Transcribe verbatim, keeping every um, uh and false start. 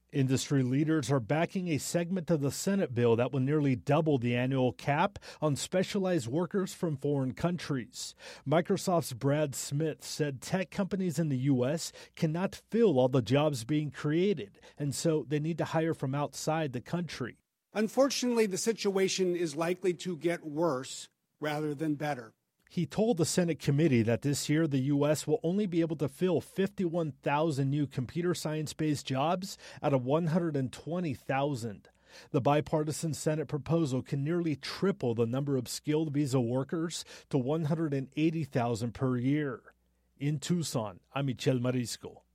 Industry leaders are backing a segment of the Senate bill that will nearly double the annual cap on specialized workers from foreign countries. Microsoft's Brad Smith said tech companies in the U S cannot fill all the jobs being created, and so they need to hire from outside the country. Unfortunately, the situation is likely to get worse rather than better. He told the Senate committee that this year the U S will only be able to fill fifty-one thousand new computer science-based jobs out of one hundred twenty thousand. The bipartisan Senate proposal can nearly triple the number of skilled visa workers to one hundred eighty thousand per year. In Tucson, I'm Michel Marisco.